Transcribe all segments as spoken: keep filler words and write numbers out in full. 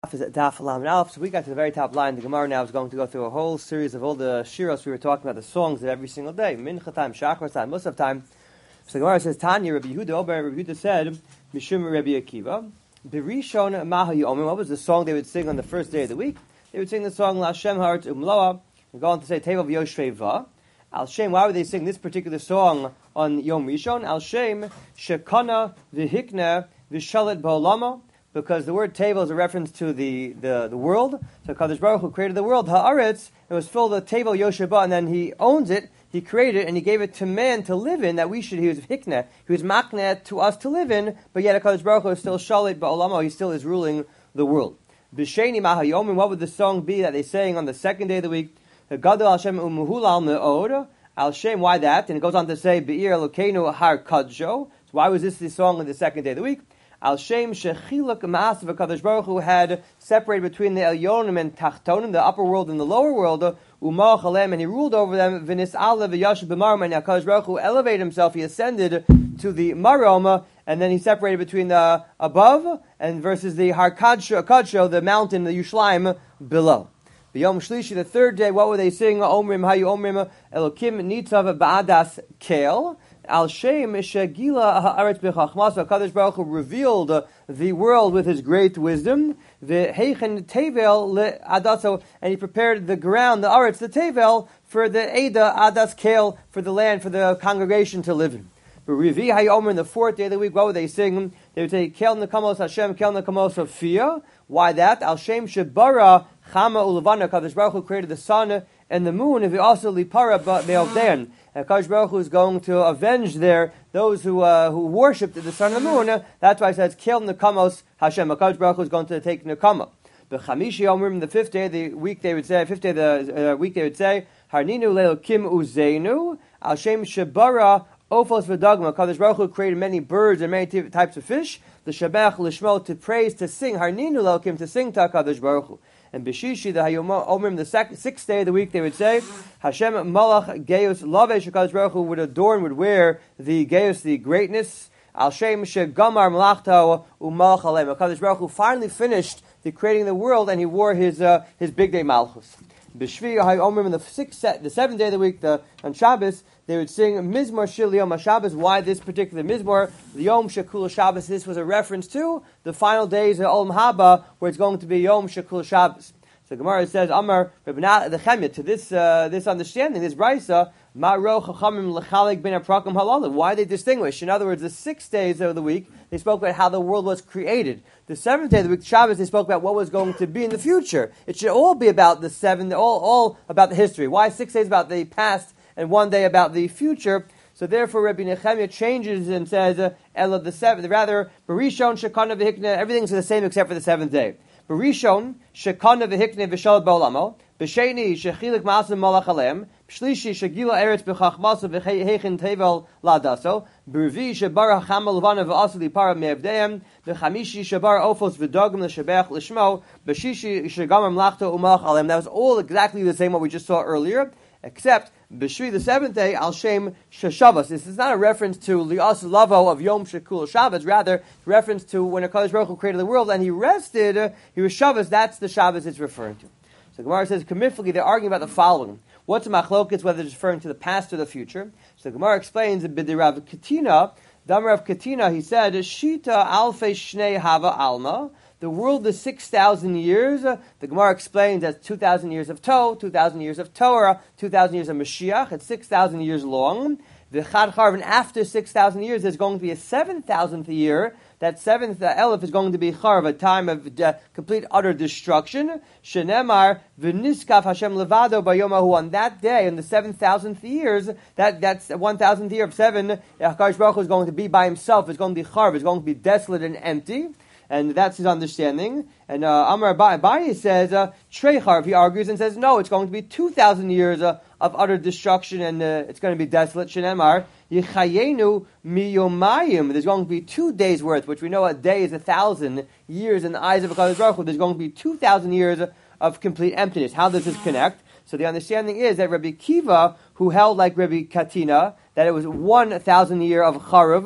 Is at Daf Lamed Aleph. So we got to the very top line. The Gemara now is going to go through a whole series of all the shiros we were talking about, the songs of every single day. Mincha time, Shachar time, Musaf time. So the Gemara says, Tanya, Rabbi Yehuda, Ober, Rabbi Yehuda said, Mishum Rabbi Akiva, Birishon Maha Yomim. What was the song they would sing on the first day of the week? They would sing the song La Shem Hart Umloa, and go on to say Tevav Yoshveva. Al Shem, why would they sing this particular song on Yom Rishon? Al Shem Shekana V'Hikna V'Shalit Ba'olama. Because the word table is a reference to the, the, the world. So Kadosh Baruch Hu created the world, Haaretz, it was filled with table Yosheba, and then he owns it, he created it, and he gave it to man to live in, that we should, he was hikneh, he was makneh to us to live in, but yet Kadosh Baruch Hu is still shalit ba'olamo, he still is ruling the world. B'sheni mahayomim, what would the song be that they sang on the second day of the week? Gadol Hashem umuhulal me'od, Al Shem, why that? And it goes on to say, Be'ir Elokeinu har kadsho. So why was this the song on the second day of the week? Al Shem Shechiluk Ma'asav Kadosh Baruch Hu had separated between the Elyonim and Tachtonim, the upper world and the lower world, Umar Chalem, and he ruled over them. V'nis Ale v'Yashav b'Marom, and Kadosh Baruch Hu elevated himself. He ascended to the Marom, and then he separated between the above and versus the Har Kadsho, Kadsho, the mountain, the Yushalaim below. B'Yom Shlishi, the third day, what would they sing? Omrim Hayu Omrim Elokim Nitzav Ba'adas Kel. Al Shem Shegila Haaretz B'Chachmas. Kadosh Baruch Hu revealed uh, the world with His great wisdom. The Heichen Tevel LeAdaso, and He prepared the ground, the Aretz, the Tevel, for the Eda Adas Kel, for the land, for the congregation to live in. But Revi Hayomer, in the fourth day of the week, what would they sing? They would say Kel Nekamos Hashem, Kel Nekamos Sophia. Why that? Al Shem Shebara Chama Ulavana. Kadosh Baruch Hu created the sun and the moon, and He also Lipara Be'Ovdein. And Kadosh Baruch Hu is going to avenge their those who uh, who worshipped the sun and the moon. That's why it says Kel Nekamos Hashem. Kadosh Baruch Hu is going to take Nekama. The Chamishi Yomrim, the fifth day of the week, they would say, fifth day of the uh, week, they would say, Harninu Le'Elokim Uzeinu Al Shem Shebara Ophos V'Dagma. Kadosh Baruch Hu created many birds and many t- types of fish. The Shabach Lishmo, to praise, to sing. Harninu Le'Elokim, to sing to Kadosh Baruch Hu. And Bishishi, the Hayom Omrim, the sec- sixth day of the week, they would say, Hashem Malach Geus Lavesh, Kadosh Baruch Hu would adorn, would wear the Geus, the greatness. Al Shem Shegamar Malachto Umalach Alem. Kadosh Baruch Hu finally finished the creating the world, and he wore his uh, his big day Malchus. Bishvi Hayomrim, in the sixth, the seventh day of the week, the on Shabbos, they would sing Mizmor Shil Yom HaShabbos. Why this particular Mizmor? The Yom Shekul Shabbos. This was a reference to the final days of Olam Haba, where it's going to be Yom Shekul Shabbos. So Gemara says, Amar Rebbeinu the Chemya, to this uh, this understanding, this Brisa, Ma'ro Chachamim L'Chalik Ben Aprakam Halal. Why they distinguish? In other words, the six days of the week, they spoke about how the world was created. The seventh day of the week, Shabbos, they spoke about what was going to be in the future. It should all be about the seven, all all about the history. Why six days about the past and one day about the future? So therefore, Rabbi Nechemia changes and says, uh, Ella the seventh, rather, Barishon Shekana V'Hikna, everything's the same except for the seventh day. Barishon Shekana V'Hikna V'Shalat Ba'olamo, B'Sheni Shechilik Ma'asim Malach Alem, B'Shlishi Shegila Eretz B'Chachmaso V'Heichen Tevel La'daso, B'Revi Shebar Hachama Levana V'Asli Para Me'evdeim, B'Chamishi Shebar Ophos V'Dogim L'Shebech L'Shmo, B'Shishi Shegamar Mlachto Umalach Alem. That was all exactly the same what we just saw earlier, except B'Shvi, the seventh day, Al Shem Sheshavas. This is not a reference to Li'as Lavo of Yom Shekul Shabbos, rather, it's a reference to when HaKadosh Baruch Hu created the world and he rested, uh, he was Shabbos, that's the Shabbos it's referring to. So Gemara says, Kamifli, they're arguing about the following. What's a machlokes, whether it's referring to the past or the future? So Gemara explains, B'Dirav Katina, Damarav Katina, he said, Shita Alfei Shnei Hava Alma. The world is six thousand years. The Gemara explains that's two thousand years of Toh, two thousand years of Torah, two thousand years of Mashiach. It's six thousand years long. The Chad Charv, after six thousand years, there's going to be a seven thousandth year. That seventh uh, Elif is going to be Charv, a time of uh, complete, utter destruction. Shenemar, V'niskaf Hashem Levado Bayomahu. On that day, in the seven thousandth years, that, that's one thousandth year of seven, HaKadosh Baruch Hu is going to be by himself. It's going to be Charv. It's going to be desolate and empty. And that's his understanding. And uh, Amar Abaye says, uh, Treycharv, he argues and says, no, it's going to be two thousand years uh, of utter destruction and uh, it's going to be desolate. Shenemar, Yichayenu miyomayim. There's going to be two days worth, which we know a day is a thousand years in the eyes of HaKadosh Baruch Hu. There's going to be two thousand years of complete emptiness. How does this connect? So the understanding is that Rabbi Kiva, who held like Rabbi Katina, that it was one thousand year of Charav.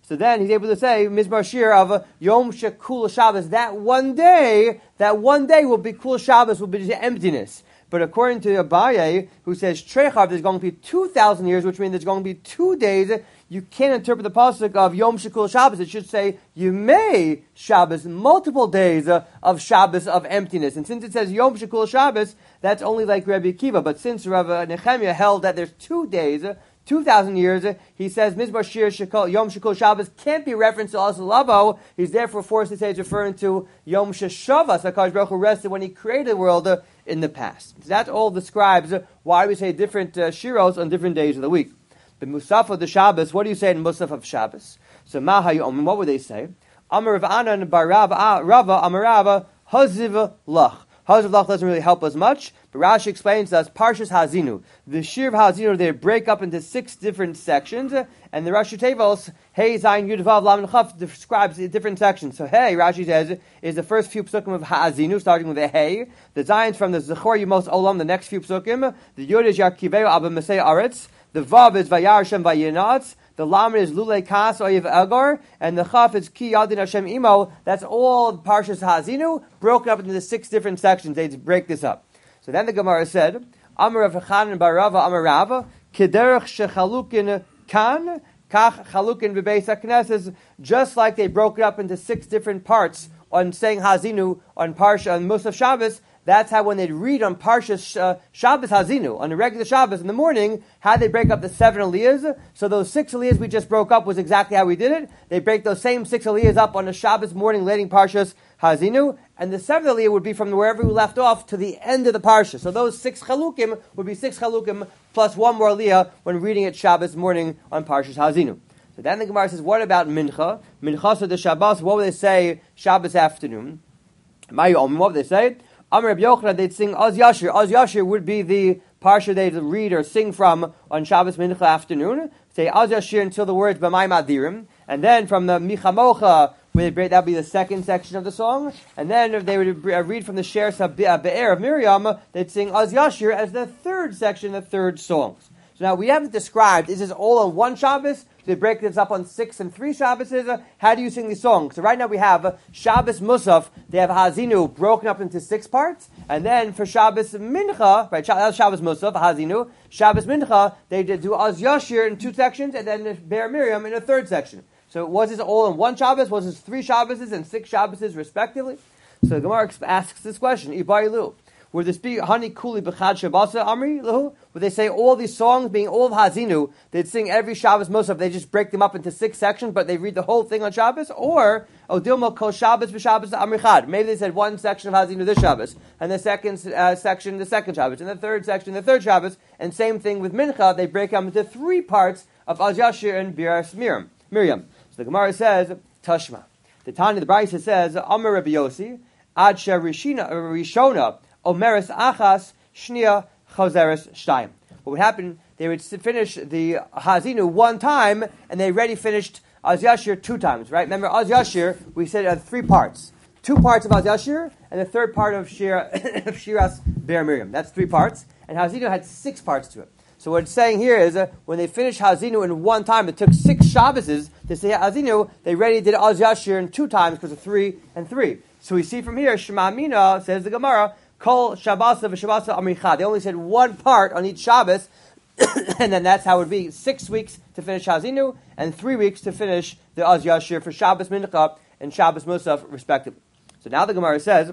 So then he's able to say Mizmar Shir of uh, Yom Shekul Shabbos. That one day, that one day will be Kul Shabbos, will be just emptiness. But according to Abaye, who says Trechav, there's going to be two thousand years, which means there's going to be two days. You can't interpret the pasuk of Yom Shekul Shabbos. It should say Yemei Shabbos, multiple days uh, of Shabbos of emptiness. And since it says Yom Shekul Shabbos, that's only like Rabbi Akiva. But since Rav Nehemiah held that there's two days, uh, two thousand years, uh, he says Mizmar Shir Shekul, Yom Shekul Shabbos can't be referenced to Asal Labo. He's therefore forced to say it's referring to Yom Sheshavas. HaKadosh Baruch Hu rested when he created the world uh, in the past. So that all describes uh, why we say different uh, shiros on different days of the week. The Musaf of the Shabbos, what do you say in Musaf of Shabbos? So Mahayom, what would they say? Amar Rav Anan bar Rava, Rava Amar Rava, Haziv Lach. Haziv Lach doesn't really help us much, but Rashi explains to us Parshas Hazinu. The Shir of Hazinu, they break up into six different sections, and the Rashi Tevos, Hey, Zayin, Yud, Vav, Lam, and Chaf, describes the different sections. So Hey, Rashi says, is the first few psukim of Hazinu, starting with a Hey. The Zayin's from the Zechor Yemos Olam, the next few psukim. The Yud is Yarkiveu Abba Mesei Aretz. The Vav is Vayar Hashem Vayinatz. The Lamed is Lulei Kas Oyev Elgar. And the Chaf is Ki Yadin Hashem Imo. That's all Parshas Hazinu, broken up into the six different sections. They break this up. So then the Gemara said, Amar Rav Chanan bar Rava Amar Rava, Kederech Shechalukin Kan, Kach Chalukin Bebeis HaKnesses, just like they broke it up into six different parts on saying Hazinu, on Parsha, on Musaf Shabbos. That's how when they read on Parshas uh, Shabbos Hazinu, on a regular Shabbos in the morning, how they break up the seven aliyahs. So those six aliyahs we just broke up was exactly how we did it. They break those same six aliyahs up on a Shabbos morning leading Parshas Hazinu, and the seventh aliyah would be from wherever we left off to the end of the Parsha. So those six chalukim would be six chalukim plus one more aliyah when reading it Shabbos morning on Parshas Hazinu. So then the Gemara says, what about Mincha? Mincha so the Shabbos, what would they say Shabbos afternoon? What would they say? Amar Rabbi Yochanan, they'd sing Oz Yashir. Oz Yashir would be the parsha they'd read or sing from on Shabbos Mincha afternoon. Say Oz Yashir until the words B'mayim Adirim. And then from the Michamocha, that would be the second section of the song. And then if they would read from the Sheres Be'er of Miriam, they'd sing Oz Yashir as the third section, the third songs. So now we haven't described, is this all on one Shabbos? Do they break this up on six and three Shabbos? How do you sing these songs? So right now we have uh, Shabbos Musaf, they have Hazinu broken up into six parts, and then for Shabbos Mincha, right, that's Shabbos Musaf, Hazinu, Shabbos Mincha, they did do Oz Yashir in two sections, and then Be'er Miriam in a third section. So was this all in one Shabbos? Was this three Shabboses and six Shabboses respectively? So Gemara asks this question, Ibarilu. Would this be Hani Kuli B'chad Shabbasa Amri Lahu? Would they say all these songs, being all of Hazinu, they'd sing every Shabbos Musaf, they just break them up into six sections, but they read the whole thing on Shabbos? Or Odilma Kol Shabbos B'Shabbos Amri Chad? Maybe they said one section of Hazinu this Shabbos, and the second uh, section the second Shabbos, and the third section the third Shabbos, and same thing with Mincha, they break them into three parts of Az Yashir and Biras Miriam. Miriam. So the Gemara says, Tashma. The Tanya, the Brisa says, Amar Rabbi Yossi, Ad Sharishina Rishona, Omeres Achas, Shnia, Choseres, Shtayim. What would happen, they would finish the Hazinu one time, and they already finished Az Yashir two times, right? Remember, Az Yashir, we said uh, three parts. Two parts of Az Yashir, and the third part of, Shir, of Shiras Be'er Miriam. That's three parts. And Hazinu had six parts to it. So what it's saying here is, uh, when they finished Hazinu in one time, it took six Shabboses to say Hazinu, they already did Az Yashir in two times, because of three and three. So we see from here, Shema Mina, says the Gemara, Kol Shabbasa v'Shabbasa Amricha. They only said one part on each Shabbos, and then that's how it would be. Six weeks to finish Hazinu, and three weeks to finish the Az Yashir for Shabbos Mincha and Shabbos Musaf, respectively. So now the Gemara says,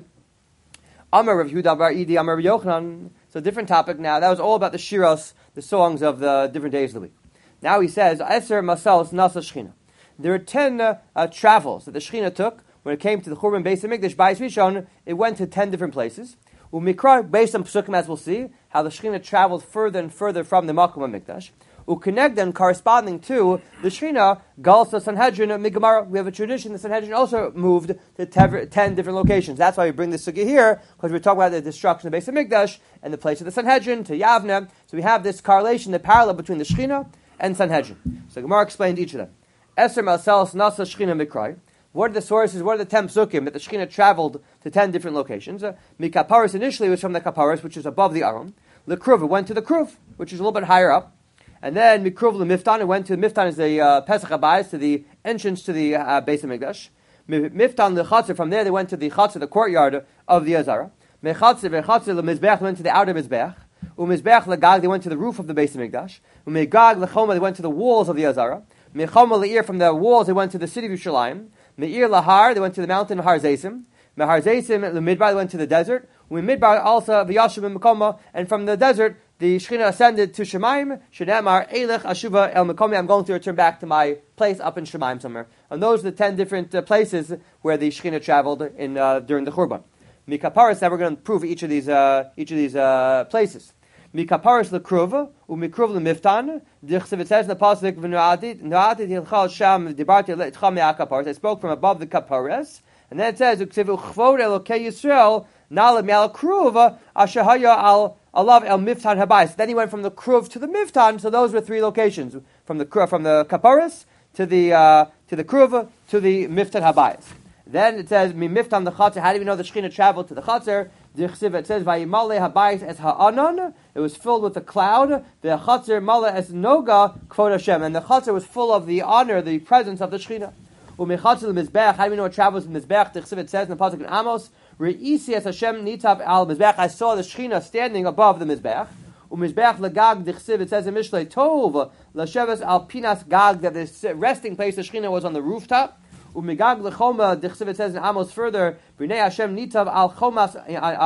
Amar Rav Yehuda bar Idi, Amar Rav Yochanan. So different topic now. That was all about the shiros, the songs of the different days of the week. Now he says, Eser Masals Nasa Shechina. There are ten uh, uh, travels that the Shechina took when it came to the Churban Beis HaMikdash, Bayis Rishon. It went to ten different places. Umikra, based on Pesukim, as we'll see, how the Shechina traveled further and further from the Makom HaMikdash. Uconnect them corresponding to the Shechina, Galsa Sanhedrin, Migamara. We have a tradition, the Sanhedrin also moved to ten different locations. That's why we bring this sugya here, because we're talking about the destruction of the Beis HaMikdash and the place of the Sanhedrin to Yavne. So we have this correlation, the parallel between the Shechina and Sanhedrin. So Gemara explained each of them. Eser Malselis Nasa Shechina Mikrai. What are the sources, what are the ten psukim that the Shechina traveled to ten different locations? Uh, Mikaparis initially was from the Kaparis, which is above the Aron. The Kruv, it went to the Kruv, which is a little bit higher up. And then Mikruv Miftan, it went to Miftan is the uh, Pesach Habayis, to the entrance to the uh, Beis HaMikdash. Miftan the Chatzar, from there they went to the Chatzar, the courtyard of the Azara. Mechatzar, Mechatzar, the Mizbeach, they went to the outer Mizbeach. Umizbeach Lagag, they went to the roof of the Beis HaMikdash. Umegag Lechoma, they went to the walls of the Azara. Mechoma Le'ir, from the walls they went to the city of Yerushalayim. Me'ir Lahar, they went to the mountain of Har Zaysim. Mehar Zaysim, Lemidbar, they went to the desert. Umidbar also V'yashim Mekoma, and from the desert the Shekhinah ascended to Shemaim. Shemar Eilech Ashuva El Mekomi, I'm going to return back to my place up in Shemaim somewhere. And those are the ten different uh, places where the Shekhinah traveled in uh, during the Churban. Mikaparis, now we're going to prove each of these uh, each of these uh, places. Mikaparis lekruv umikruv lemiftan. It says in the pasuk v'nuadit nuadit hilchal sham dibarti leitcham me'akaparis. I spoke from above the kaparis, and then it says uksivu chvod elokei Yisrael nalad me'al kruv ashahaya al alav el miftan habayis. Then he went from the kruv to the miftan. So those were three locations: from the from the kaparis to the uh, to the kruv to the miftan habayis. Then it says mi miftan the chatzar. How do we know the Shekhinah traveled to the chatzar? It says vayimale habayis as ha'anan. It was filled with a cloud. The chatzar mala as noga kvod Hashem, and the chatzar was full of the honor, the presence of the Shekhinah. Umechatzar mizbeach. How do we know it travels in mizbeach? The Chsiv says in the pasuk in Amos, reisi as Hashem nitav al mizbeach. I saw the Shekhinah standing above the mizbeach. Umizbeach lagag. The Chsiv, it says in Mishlei tov lasheves al pinas gag, that the resting place of Shekhinah was on the rooftop. Umigag lechoma, the Chsiv says in Amos further, B'nei Hashem nitav al chomas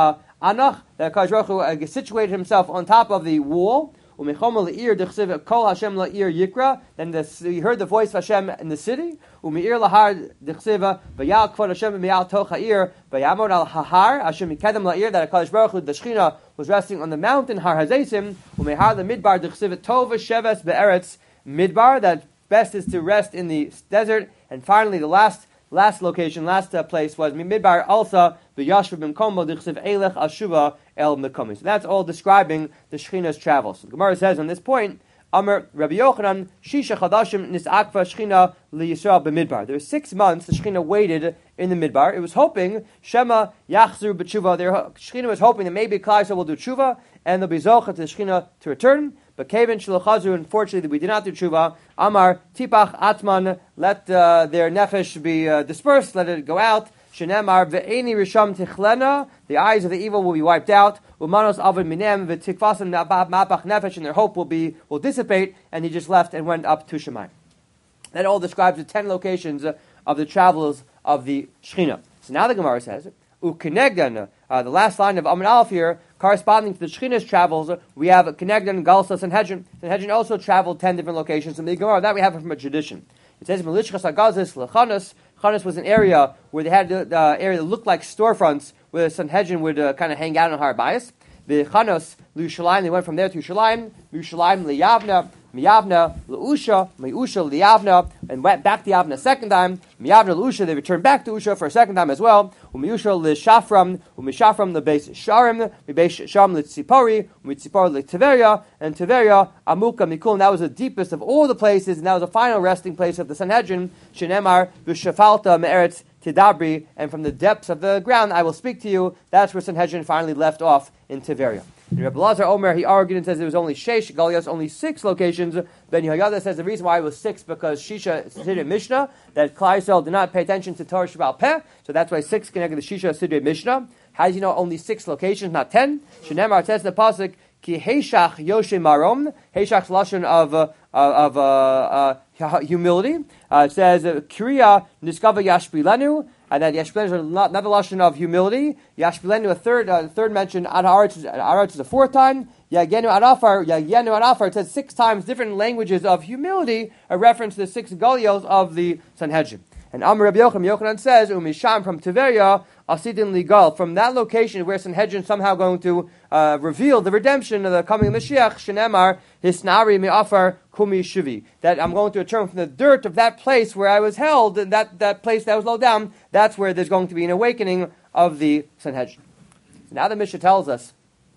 anach, that Kadosh Baruch Hu situated himself on top of the wall. Umichoma le'ir, the Chsiv kol Hashem le'ir yikra, then the, he heard the voice of Hashem in the city. Umi'ir lahar, the Chsiv v'yal kvod Hashem v'yal toch ha'ir, v'yamod al hahar, Hashem mikedem la'ir, that Kadosh Baruch Hu, the Shekhinah, was resting on the mountain Har Hazeisim. Umehar the midbar, the Chsiv tova sheves be'eretz midbar, that best is to rest in the desert. And finally, the last last location, last uh, place was Midbar also the Yashva B'Mkomo D'Chsiv Eilech Ashuva El Mekomi. So that's all describing the Shekhinah's travels. The Gemara says on this point, Amar Rabbi Yochanan Shisha Chadashim Nisakva Shekhinah LiYisrael B'Midbar. There were six months the Shekhinah waited in the Midbar. It was hoping Shema Yachzru B'Tshuva. The Shekhinah was hoping that maybe Klal Yisrael will do Tshuva and they'll be Zocha to the Shekhinah to return. But Kevin Shlochazu, unfortunately, we did not do tshuva. Amar Tipach Atman, let uh, their nefesh be uh, dispersed, let it go out. Shenemar ve'eni risham tichlena, the eyes of the evil will be wiped out. Umanos avad minem v'tikvasim mapach nefesh, and their hope will be will dissipate. And he just left and went up to Shemaim. That all describes the ten locations uh, of the travels of the Shekhinah. So now the Gemara says, Ukenegdan, uh, the last line of Amud Aleph here, corresponding to the Shekhinah's travels, we have Kenegdan, Galsa, Sanhedrin. Sanhedrin also traveled ten different locations. And the Gemara, that we have from a tradition. It says, Melishchas Agazis, Lechanas. Chanas was an area where they had the uh, area that looked like storefronts, where the Sanhedrin would uh, kind of hang out on Har Bayis. The Chanos, L'Yushalayim, they went from there to Yerushalayim, Yerushalayim, L'Yavna, Miyavna, L'Usha, Miyusha, L'Yavna, and went back to Yavna a second time. Miyavna, L'Usha, they returned back to Usha for a second time as well. Umiyusha, L'Shafram, Umishafram, the base Sharim, Mibesh Sham, L'Tzipori, Umitzipor, L'Tiveria, and Tiveria, Amuka, Mikul, and that was the deepest of all the places, and that was the final resting place of the Sanhedrin, Shenemar, V'Shafalta, Me'eretz, Tidabri, and from the depths of the ground I will speak to you. That's where Sanhedrin finally left off in Tiveria. And Rabbi Lazar Omer, he argued and says there was only Sheish, Galios, only six locations. Ben Yehoyada says the reason why it was six because Shisha Sidrei Mishnah, that Klal Yisrael did not pay attention to Torah Shabbat Peh, so that's why six connected the Shisha Sidrei Mishnah. How does he know only six locations, not ten? Shenemar says in the pasuk, Ki Heishach Yoshe Marom, Heishach's lashon of uh, of uh, uh, humility. Uh, it says Kriya Niskava Yashbilenu. And then Yashbilenu is another lashon of humility. Yashbilenu, a third, uh, third mention. Ad Haaretz, Ad Haaretz is a fourth time. Yagenu Ad Afar, Yagenu Ad Afar. It says six times different languages of humility, a reference to the six galios of the Sanhedrin. And Amar Rabbi Yochanan, Yochanan says, Umisham from Tiveria, Asidin Ligal, from that location where Sanhedrin somehow going to uh, reveal the redemption of the coming Mashiach, Shenemar, Hisnari Me'afar Kumi Shuvi, that I'm going to return from the dirt of that place where I was held, and that, that place that was low down, that's where there's going to be an awakening of the Sanhedrin. Now the Mishnah tells us,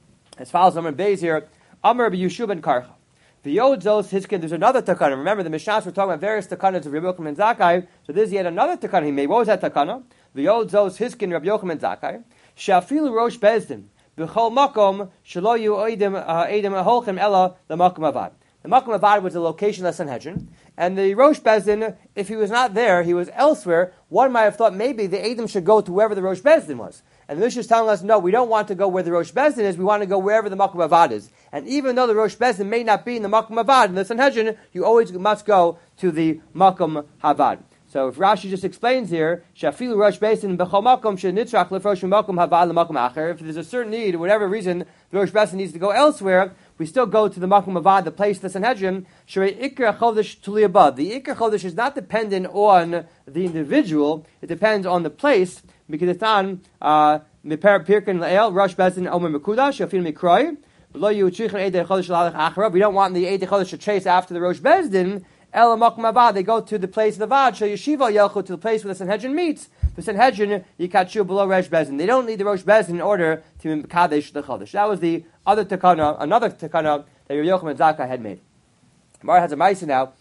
as follows, Amar Beis here, Amar Rabbi Yeshua ben Karcha. V'yodzos hiskin. There's another takana. Remember, the Mishnahs were talking about various takanas of Rabbi Yochanan and Zakkai. So this is yet another takana he made. What was that takana? V'yodzos hiskin Rabbi Yochanan and Zakkai. Shafilu rosh bezdin b'chol makom shelo yu oidim edim aholchem ella l'makom avad. The Makom Avad was the location of the Sanhedrin, and the Rosh Bezdin, if he was not there, he was elsewhere, one might have thought maybe the Edom should go to wherever the Rosh Bezdin was. And the Mishnah is telling us, no, we don't want to go where the Rosh Bezdin is, we want to go wherever the Makom Avad is. And even though the Rosh Bezdin may not be in the Makom Avad, in the Sanhedrin, you always must go to the Makom Avad. So if Rashi just explains here, Shafilu Rosh Bezdin b'chol makom shenitzrach lefrosh makom havad lemakom acher. If there's a certain need, whatever reason, the Rosh Bezdin needs to go elsewhere, we still go to the Makom Avad, the place, the Sanhedrin. Shrei Ikar Chodesh Tuliyabad. The Ikar Chodesh is not dependent on the individual; it depends on the place. Because it's on Miper Pirkin Lael Rosh Bezdin Omer Mekudash Shafilu Mikroi. We don't want the Eidei Chodesh to chase after the Rosh Bezdin. El Makom Avad, they go to the place of the Vad, Shel Yeshiva Yelchu, to the place where the Sanhedrin meets. The Sanhedrin, Yikachu below Rosh Bezdin. They don't need the Rosh Bezdin in order to Mekadesh the Chodesh. That was the other Takana, another Takana that Rabbi Yochanan Zakkai had made. Mara has a Maisa now.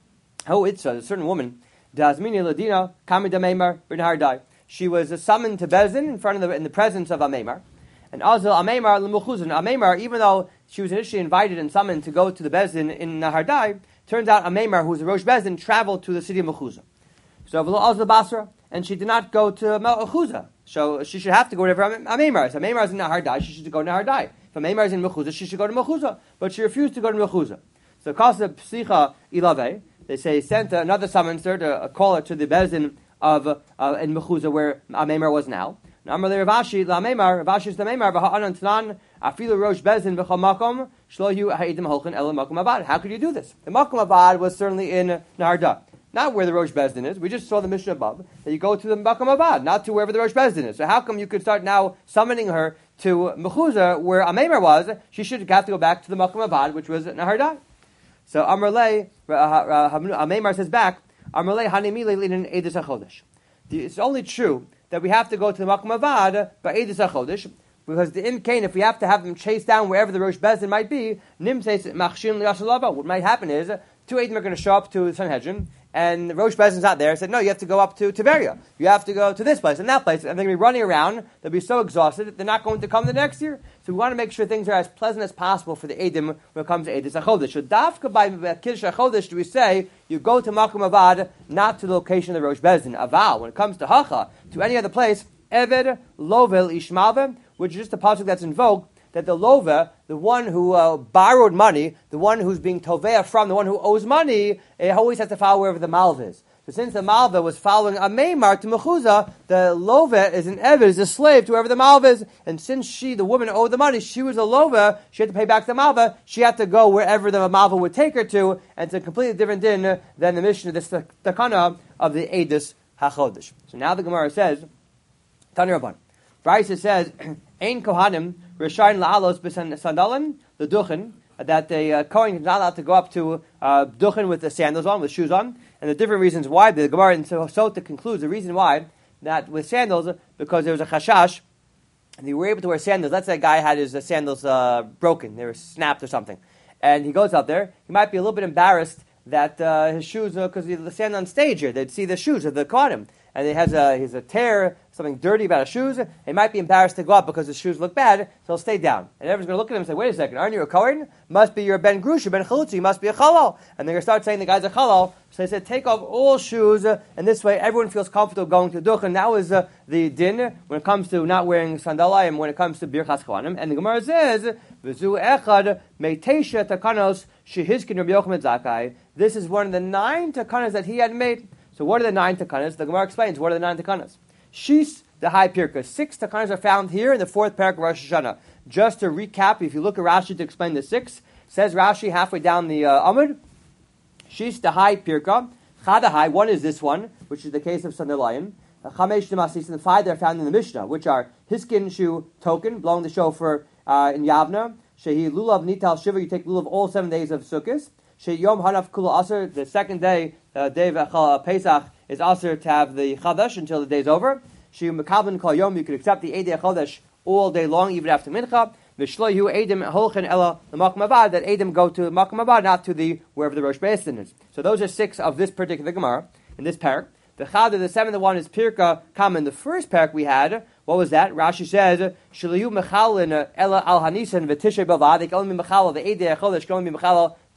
Oh, it's a certain woman. Dazmini Ladina, Kami Dameimar, B'nahar Dai. She was summoned to Bezdin in front of the, in the presence of Ameimar. And Azil Ameimar L'muchuzin. Ameimar, even though she was initially invited and summoned to go to the Bezdin in Nahar Dai, turns out Ameimar, who was a Rosh Bezdin, traveled to the city of Mechuzah. So V'lo Azil Basra, and she did not go to Mechuzah. So she should have to go wherever Ameimar is. Ameimar is in Nahar Dai, she should go to Nahar Dai. If Ameimar is in Mechuzah, she should go to Mechuzah. But she refused to go to Mechuzah. So Kasa Psicha Ilave, they say, sent another summonser to call her to the Bezdin of uh, in Mechuzah, where Ameimar was now. Amar Ravashi Lameimar, Ravashi is the Meimar, V'ha'anan Tanan, Afilu Rosh Bezdin V'chol Makom, Shlohu Ha'idim Holchin Ela Makom Avad. How could you do this? The Makom Avad was certainly in Nahar Dai, not where the Rosh Bezdin is. We just saw the Mishnah above that you go to the Makom Avad, not to wherever the Rosh Bezdin is. So how come you could start now summoning her to Mechuzah, where Ameimar was? She should have to go back to the Makom Avad, which was Nahar Dai. So Amar Lei, Ameimar says back, Amar Lei Hanimi Leilin Eidus HaChodesh. It's only true that we have to go to the Makom Avad by Eidus HaChodesh, because the in Cain, if we have to have them chase down wherever the Rosh Bezdin might be, Nim says Machshin Liyashalava. What might happen is two Eidim are going to show up to the Sanhedrin, and the Rosh Bezdin's not there. Said, no, you have to go up to Tiberia. You have to go to this place and that place, and they're going to be running around. They'll be so exhausted that they're not going to come the next year. So we want to make sure things are as pleasant as possible for the Eidim when it comes to Eidus HaChodesh. So Dafka by Kiddush HaChodesh do we say you go to Makom Avad, not to the location of the Rosh Bezdin. Aval, when it comes to Hacha, to any other place, Eved Lovel Ishmalve, which is just a pasuk that's invoked, that the Lova, the one who uh, borrowed money, the one who's being Tovea from, the one who owes money, it always has to follow wherever the Malva is. So since the Malva was following Ameimar to Mechuzah, the Lova is an Eved, is a slave to whoever the Malva is. And since she, the woman, owed the money, she was a Lova, she had to pay back the Malva, she had to go wherever the Malva would take her to, and it's a completely different din than the mission of the Takana of the Eidus HaChodesh. So now the Gemara says, Tani Rabban. Brisa says, Ein Kohanim Rishayin La'alos B'Sandalim the Duchen, that the uh, Kohen is not allowed to go up to uh, Duchen with the sandals on, with shoes on, and the different reasons why. The Gemara in Sota concludes the reason why that with sandals, because there was a chashash, and they were able to wear sandals. Let's say a guy had his uh, sandals uh, broken, they were snapped or something, and he goes up there, he might be a little bit embarrassed that uh, his shoes, because uh, they stand on stage here, they'd see the shoes of the Kohanim, and he has a, he has a tear, something dirty about his shoes, he might be embarrassed to go up because his shoes look bad, so he'll stay down. And everyone's going to look at him and say, wait a second, aren't you a Kohen? Must be you're a Ben Grusha, Ben Chalutzi, you must be a Chalal. And they're going to start saying the guy's a Chalal. So they said, take off all shoes, uh, and this way everyone feels comfortable going to Duchen. That was uh, the din when it comes to not wearing sandalayim, when it comes to Birchas Kohanim. And the Gemara says, V'zu echad meitesha takanos shehizkin Rabbi Yochanan Zakkai. This is one of the nine takanas that he had made. So what are the nine takanas? The Gemara explains, what are the nine takanas? Shis, the high pirka. Six takanas are found here in the fourth parak of Rosh Hashanah. Just to recap, if you look at Rashi to explain the six, says Rashi halfway down the uh, Amud, Shis, the high pirka. Chadahai, one is this one, which is the case of Sandalayim. Chamesh Nemasis, and the five that are found in the Mishnah, which are Hiskin Shu Token, blowing the shofar uh, in Yavna. Shehi Lulav Nital Shiva, you take lulav all seven days of Sukkot. Shehi Yom Hanaf Kula Aser, the second day, uh, day of Pesach, is Aser to have the Chadash until the day's over. Shehi Mekabin Kol Yom, you could accept the Eidei Chadash all day long, even after Mincha. V'shloihu Eidim Holchen Ela the Makom Avad, that Eidim go to Makom Avad, not to the wherever the Rosh Bezdin is. So those are six of this particular Gemara in this parak. The Chada, the seventh one, is Pirka Kam. In the first parak we had, what was that? Rashi says, Shaliyu Mechalin Ela Al Hanisan V'Tishrei Bavad. They can only be Mechalal, the Eidei Chodesh can only be Mechalal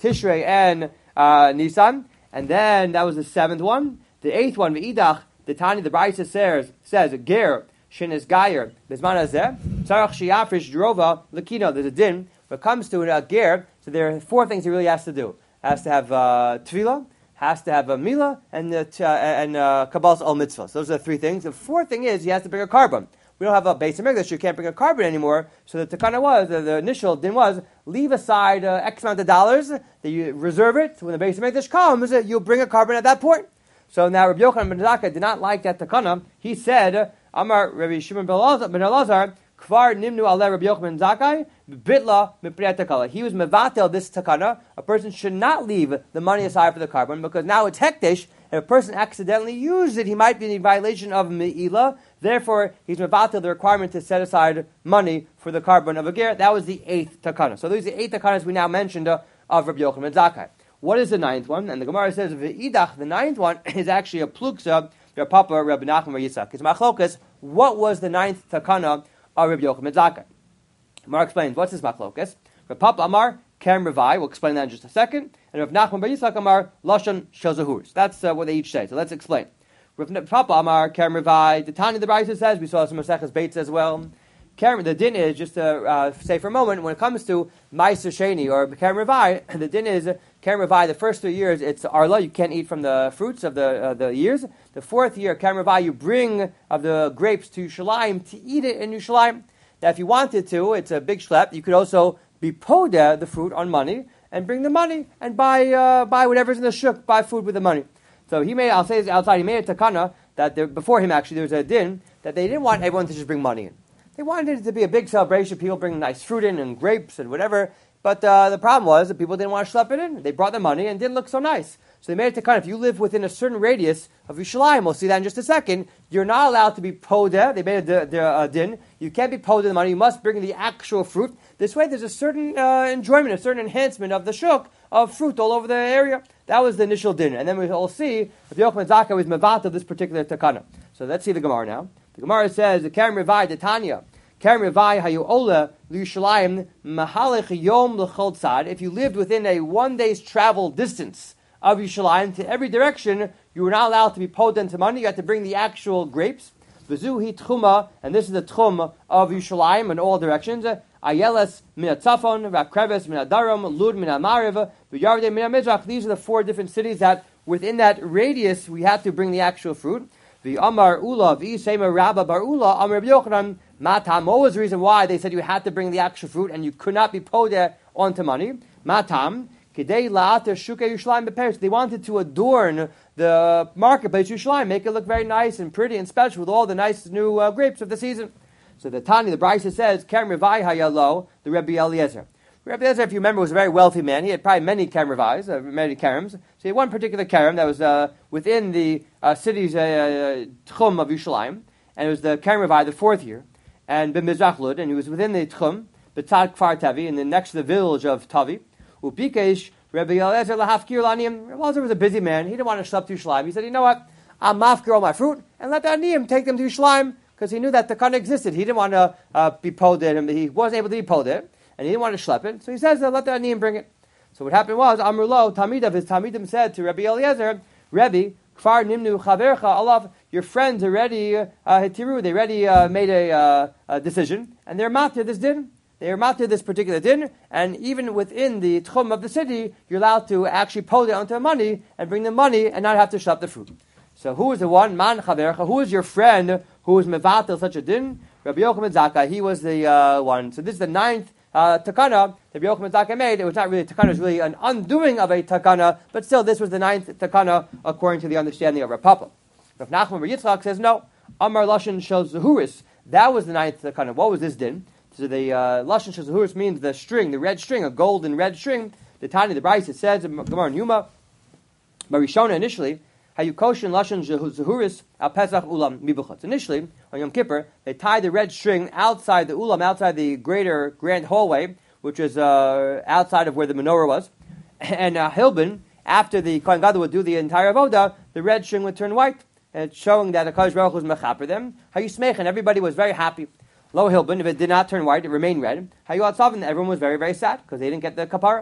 Tishrei and uh, Nisan. And then that was the seventh one. The eighth one, V'idach, the Tani, the Brisa says, says, Ger, Shin is Gayer, Bizman Hazeh, Tzarach Shiyafrish Drova, Lakino, there's a din. When it comes to a Ger, so there are four things he really has to do. Has to have uh, Tefillah, has to have a Mila, and uh, t- uh, and uh, Kabbalas Al Mitzvah. So those are the three things. The fourth thing is he has to bring a carbon. We don't have a base of English, you can't bring a carbon anymore. So the takana was, the, the initial din was, leave aside uh, X amount of dollars, that you reserve it. When the base of English comes, you'll bring a carbon at that point. So now Rabbi Yochanan ben Zakkai did not like that takana. He said, Amar Rabbi Shimon ben Elazar, Kvar nimnu ale Rabbi Yochanan ben Zakkai, bitla mipnei takala. He was mevatel this takana. A person should not leave the money aside for the carbon, because now it's hektish. If a person accidentally used it, he might be in violation of me'ilah. Therefore, he's mevatel the requirement to set aside money for the carbon of a ger. That was the eighth takana. So these are the eight takanas we now mentioned uh, of Rabbi Yochanan ben Zakkai. What is the ninth one? And the Gemara says, V'idach, the ninth one is actually a pluksa, Rabbi Papa, Rabbi Nachman, Rabbi Yitzchak. It's machlokas. What was the ninth takana of Rabbi Yochanan ben Zakkai? Gemara explains, what's this machlokas? Rabbi Papa Amar, Kerem Revai, we'll explain that in just a second. And Rabbi Nachman, Rabbi Yitzchak Amar, Lashon Shel Zahuris. That's uh, what they each say. So let's explain. Rabbi Papa Amar, Kerem Revai, the Tani the Brisa says, we saw some Maseches Beitz as well. Kerem, the din is, just to uh, say for a moment, when it comes to Ma'aser Sheni or Kerem Revai, the din is, Kerem Revai, the first three years, it's Arla, you can't eat from the fruits of the uh, the years. The fourth year, Kerem Revai, you bring of the grapes to Yerushalayim to eat it in Yerushalayim. Now, if you wanted to, it's a big schlep, you could also be poda the fruit on money, and bring the money, and buy uh, buy whatever's in the shuk, buy food with the money. So he made, I'll say this outside, he made a takana, that there, before him actually, there was a din, that they didn't want everyone to just bring money in. They wanted it to be a big celebration, people bring nice fruit in, and grapes, and whatever. But uh, the problem was that people didn't want to schlep it in. They brought the money and it didn't look so nice. So they made it takana. If you live within a certain radius of Yerushalayim, we'll see that in just a second, you're not allowed to be podeh. They made a, a, a din. You can't be podeh the money. You must bring the actual fruit. This way there's a certain uh, enjoyment, a certain enhancement of the shuk of fruit all over the area. That was the initial din. And then we'll see if Yochanan ben Zakkai was mevat of this particular takana. So let's see the Gemara now. The Gemara says, the Kerem Revai, the Tanya, Kerem Revai hayu ola l'Yerushalayim mahalech yom l'chol tzad. If you lived within a one day's travel distance of Yerushalayim to every direction, you were not allowed to be podeh to money. You had to bring the actual grapes. V'zuhi tchuma, and this is the tchum of Yerushalayim in all directions. Ayeles min hatzafon, Rakreves min hadarom, Lud min hamariv, V'yardei min hamizrach. These are the four different cities that within that radius we had to bring the actual fruit. V'amar ula v'isema rabba bar ula amar Rabbi Yochanan matam. What was the reason why they said you had to bring the actual fruit and you could not be podeh onto money? Matam kidei la'ater shukei Yerushalayim beperes. They wanted to adorn the marketplace Yerushalayim, make it look very nice and pretty and special with all the nice new uh, grapes of the season. So the Tani, the Brisa says, Kerem Revai hayalo, the Rebbe Eliezer. Rebbe Eliezer, if you remember, was a very wealthy man. He had probably many Kerem Revais, uh, many Kerems. So he had one particular Kerem that was uh, within the uh, city's uh, Tchum of Yerushalayim, and it was the Kerem Revai, the fourth year, and B'mizrach Lud, and he was within the Tchum, B'tzad Kfar Tavi, and then next to the village of Tavi. Upikesh Rebbe Eliezer lahafkir la'aniyim. Rebbe Eliezer was a busy man. He didn't want to schlep to Yerushalayim. He said, you know what? I'll mafkir all my fruit and let the aniyim take them to Yerushalayim, because he knew that the takana existed. He didn't want to uh, be podeh, and he wasn't able to be podeh, and he didn't want to schlep it. So he says, let the aniyim bring it. So what happened was, Amrulo, Tamidav, his Tamidim said to Rebbe Eliezer, Rebbe, Kfar nimnu chavercha alav, your friends already uh, hitiru, they already uh, made a, uh, a decision, and they're matir this din. They are matir this particular din, and even within the tchum of the city, you're allowed to actually podeh onto money and bring the money and not have to schlep the fruit. So who is the one, man chavercha, who is your friend who is mevatel such a din? Rabbi Yochanan ben Zakkai, he was the uh, one. So this is the ninth uh, takana that Rabbi Yochanan ben Zakkai made. It was not really a takana, it was really an undoing of a takana, but still this was the ninth takana according to the understanding of Rav Papa. Rav Nachman bar Yitzchak says no. Amar Lashon Shel Zahuris, that was the ninth takana. What was this din? So the uh, Lashon Shel Zahuris means the string, the red string, a golden red string. The Tani, the Brisa, it says in Gemara and Yuma, Marishona initially, Hayukoshin Lashon Zahuris al Pesach Ulam Mibuchot. Initially, on Yom Kippur, they tied the red string outside the Ulam, outside the greater grand hallway, which is uh, outside of where the menorah was. And uh, Hilbin, after the Kohen Gadol would do the entire avodah, the red string would turn white, and it's showing that the Kadosh Baruch Hu was mechaper them. Hayusmech, and everybody was very happy. Lo Hilbin, if it did not turn white, it remained red. Hayu Atzavin, everyone was very, very sad because they didn't get the kapara.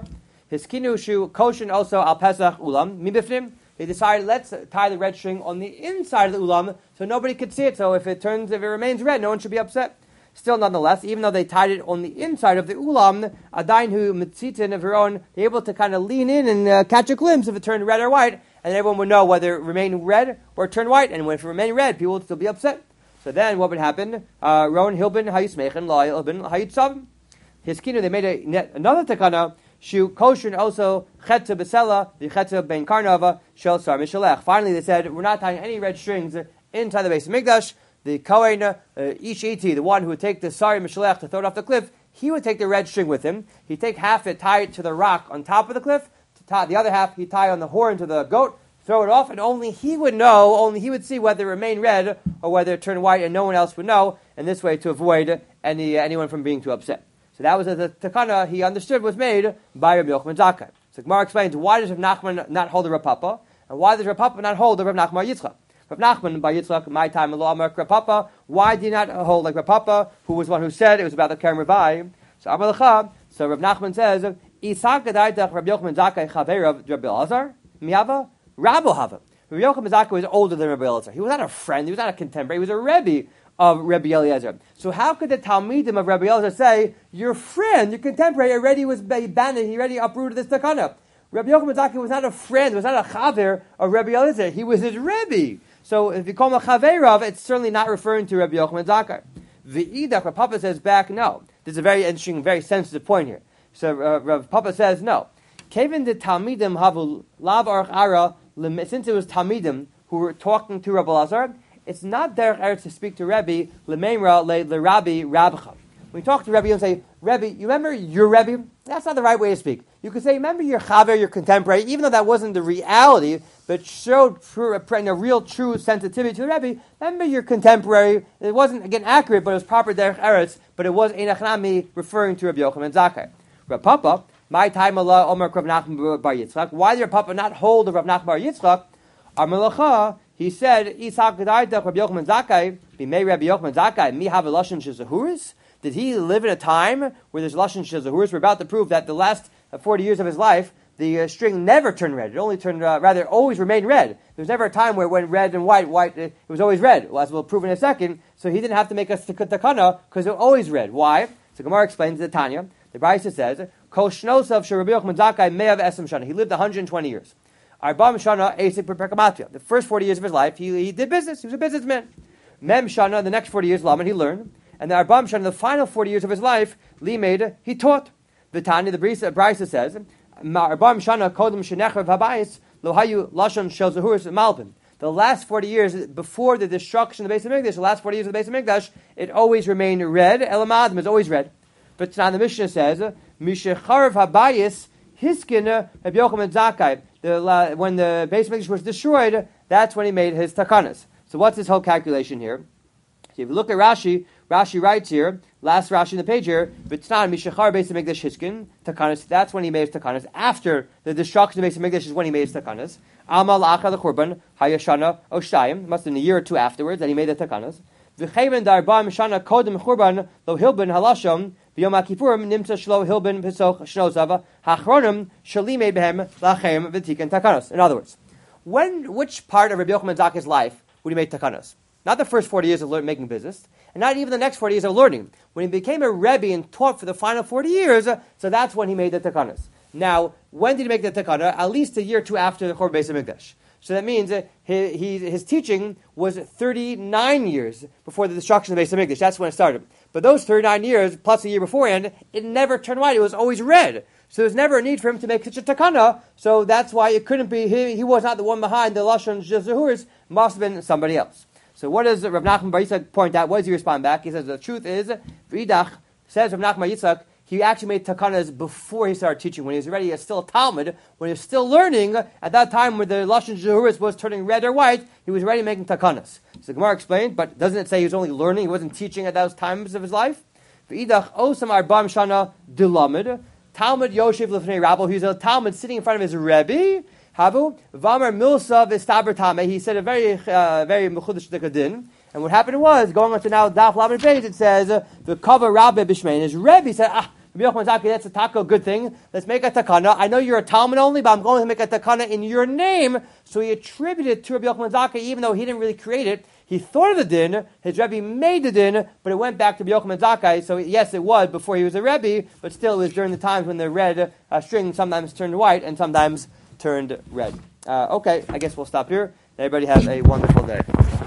His kinushu koshin also al pesach ulam mibifnim. They decided, let's tie the red string on the inside of the ulam so nobody could see it. So if it turns, if it remains red, no one should be upset. Still, nonetheless, even though they tied it on the inside of the ulam, adain hu mitzitin of her own, they're able to kind of lean in and uh, catch a glimpse if it turned red or white, and everyone would know whether it remained red or turned white. And if it remained red, people would still be upset. So then, what would happen? Ron hilbin hayismechen loyal hilbin hayitzav. His kinu, they made a, another takana. Shu koshin also cheta besela the cheta ben karnava shel sar mishalech. Finally, they said we're not tying any red strings inside the base of Mikdash. The Kohen, uh, Ish Iti, the one who would take the Sari Mishalech to throw it off the cliff, he would take the red string with him. He'd take half it, tie it to the rock on top of the cliff. To tie, the other half, he'd tie on the horn to the goat, throw it off, and only he would know, only he would see whether it remained red or whether it turned white, and no one else would know, and this way to avoid any uh, anyone from being too upset. So that was a, the takana he understood was made by Rabbi Yochanan Zakkai. So Gemara explains, why does Rav Nachman not hold the Rav Papa, and why does Rav Papa not hold the Rav Nachman Yitzchak? Rav Nachman by Yitzchak, my time in law, Rav Papa. Why did he not hold like Rav Papa, who was one who said it was about the Kerem Ravai? So Amar Lecha, so Rav Nachman says, Isak Adaitach Rav Yochanan Zakkai Chaverav Rabbi Elazar Miava Rabbo Hava. Rav Yochanan Zakkai was older than Rabbi Elazar. He was not a friend. He was not a contemporary. He was a Rebbe of Rabbi Eliezer. So how could the Talmidim of Rabbi Eliezer say, your friend, your contemporary, already was banned, he already uprooted this takana? Rabbi Yochanan Zakkai was not a friend, was not a chaver of Rabbi Eliezer. He was his Rebbe. So if you call him a Chaverav, it's certainly not referring to Rabbi Yochanan Zakkai. V'idach, Rav Papa says back, no. This is a very interesting, very sensitive point here. So uh, Rav Papa says, no. Kevin the Talmidim havu lav arach ara, since it was Talmidim who were talking to Rabbi Elazar, it's not derech eretz to speak to Rebbe, lemeimra le le Rabbi Rabcha. When you talk to Rebbe, you don't say, Rebbe, you remember your Rebbe? That's not the right way to speak. You could say, remember your Chaver, your contemporary, even though that wasn't the reality, but showed true, a real, true sensitivity to the Rebbe. Remember your contemporary. It wasn't, again, accurate, but it was proper derech eretz, but it was Einach Nami referring to Rabbi Yochanan Zakkai. Rav Papa, my time Allah, Omer Rav Nachman bar Yitzchak. Why did Rav Papa not hold of Rav Nachman bar Yitzchak? Our Melacha, he said, Isak Gedaitach Rabbi Yochanan Zakkai, Bimei Rabbi Yochanan Zakkai, Mi have a Lashon Shezahuris. Did he live in a time where there's Lashon Shezahuris? We're about to prove that the last forty years of his life, the uh, string never turned red. It only turned, uh, rather, always remained red. There was never a time where it went red and white, white, it was always red. Well, as we'll prove in a second. So he didn't have to make a takana because it was always red. Why? So Gemara explains the Tanya. The Brisa says, Kol shnosav shel Rabbi Yochanan Zakkai me'av esem shana. He lived one hundred twenty years. Arbam shana esek perkamatria. The first forty years of his life, he, he did business. He was a businessman. Mem shana, the next forty years, Laman, he learned. And the Arbam shana, the final forty years of his life, Limed, he taught. The Tanya, the Brisa, Brisa says, Arbam shana kodem shenechav habayis lo hayu lashon shel zahuris malbim. The last forty years before the destruction of the base of Mikdash, the last forty years of the base of Mikdash, it always remained red. Elamadim is always red. But now the Mishnah says, Mishecharav habayis hiskin Rabbi Yochanan Zakkai. The when the base of Mikdash was destroyed, that's when he made his takanas. So what's this whole calculation here? So if you look at Rashi, Rashi writes here, last Rashi in the page here, V'tznan Mishachar Beis Hamikdash Hiskin Takanas. That's when he made his takanas. After the destruction of Beis Hamikdash is when he made his takanas. Amal Acha the Churban Hayashana Oshayim. Must have been a year or two afterwards that he made the takanas. V'chayven Darbam Shana Kodem Churban Lo Hilben Halasham V'Yom HaKippurim Nimtza Shlo Hilben Pesoch Shnozava Hachronim Shalime Behem Lachem V'Tiken Takanas. In other words, when which part of Rabbi Yochanan Zakkai's life would he make takanas? Not the first forty years of learning, making business, and not even the next forty years of learning. When he became a Rebbe and taught for the final forty years, so that's when he made the takanas. Now, when did he make the takana? At least a year or two after the Churban Beis Hamikdash. So that means uh, he, he, his teaching was thirty-nine years before the destruction of the Beis Hamikdash. That's when it started. But those thirty-nine years, plus a year beforehand, it never turned white. It was always red. So there's never a need for him to make such a takana. So that's why it couldn't be, he, he was not the one behind the Lashon Zahuris. Must have been somebody else. So what does Rav Nachman bar Yitzchak point out? What does he respond back? He says the truth is, V'idach, says Rav Nachman bar Yitzchak, he actually made takanas before he started teaching. When he was already still a Talmud, when he was still learning, at that time when the Lashon Zahuris was turning red or white, he was already making takanas. So the Gemara explained, but doesn't it say he was only learning, he wasn't teaching at those times of his life? V'idach, osam arbam shana dilamid, Talmud Yoshev Lefnei Rabbo, he was a Talmud sitting in front of his Rebbe, Havu, Vamar Milsa V'Staber Tameh. He said a very, uh, very mechudesh dekadin. And what happened was, going on to now Daf Lamed page, it says the cover Rabbe Bishmein. His Rebbe said, ah, Rabbi Yochanan Zaki, that's a taka, good thing. Let's make a takana. I know you're a Talmud only, but I'm going to make a takana in your name. So he attributed it to Rabbi Yochanan Zaki, even though he didn't really create it. He thought of the din, his Rebbe made the din, but it went back to Rabbi Yochanan Zakkai. So yes, it was before he was a Rebbe, but still it was during the times when the red uh, string sometimes turned white and sometimes turned red. Uh, okay, I guess we'll stop here. Everybody have a wonderful day.